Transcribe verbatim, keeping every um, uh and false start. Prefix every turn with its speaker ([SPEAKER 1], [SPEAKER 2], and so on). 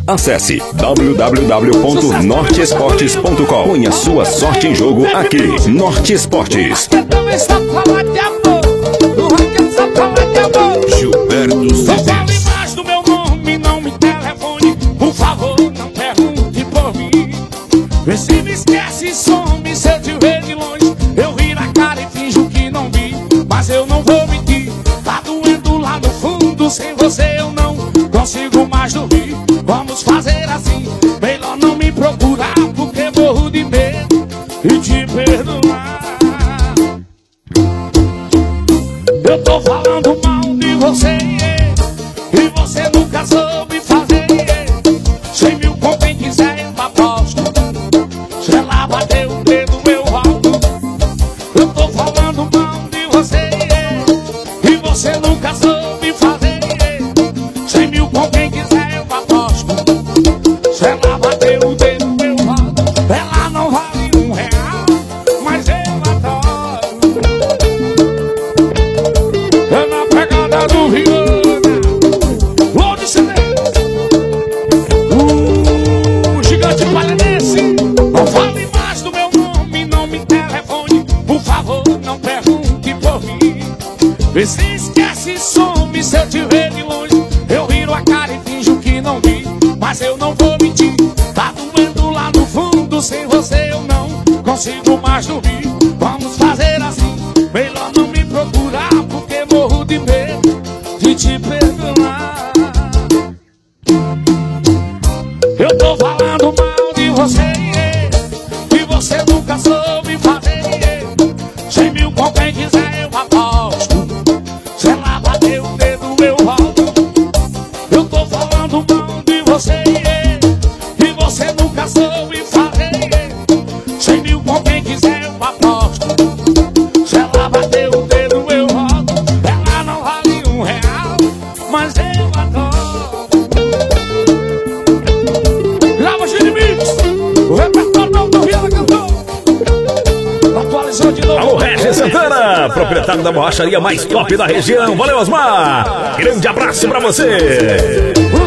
[SPEAKER 1] Acesse w w w ponto norte esportes ponto com. Ponha sua sorte em jogo aqui. Norte Esportes.
[SPEAKER 2] Gilberto
[SPEAKER 3] Não fale mais do meu nome, não me telefone. Por favor, não pergunte por mim. Vê se me esquece e some. Se eu te ver de longe, eu viro a cara e finjo que não vi. Mas eu não vou mentir, tá doendo lá no fundo. Sem você eu não consigo mais dormir. Vamos fazer assim, melhor não me procurar, porque morro de medo e te perdoar. Eu tô falando mal de você, e você nunca soube fazer. Cem mil com quem quiser eu aposto. Se ela bater o dedo eu volto. Eu tô falando mal de você, e você nunca soube fazer. Cem mil com quem quiser eu aposto. Se ela bater o dedo eu volto. Ela não vale um real, mas eu adoro. É na pegada do Viana, Lone Silêncio, o gigante paranense. Não fale mais do meu nome, não me telefone. Por favor, não pergunte por mim. Vê se esquece e some. Se eu te ver de longe, eu viro a cara e finjo que não vi. Mas eu não vou mentir, tá doendo lá no fundo. Sem você eu não consigo mais dormir. Vamos fazer assim, melhor não me procurar, porque morro de medo de te perdoar. Eu tô falando mal de você, e você nunca soube fazer. Cem mil com quem quiser eu aposto. Se ela bater o dedo eu volto. Eu tô falando mal de você, e você nunca soube fazer. Cem mil com quem quiser eu aposto. Se ela bater o dedo eu volto. Ela não vale um real, mas eu adoro. Grava Gini Mix, o repertório não do Rio cantou. Atualizou de novo.
[SPEAKER 2] Alô, Regis Santana, proprietário da borracharia mais top da região. Valeu, Osmar. Grande abraço pra você.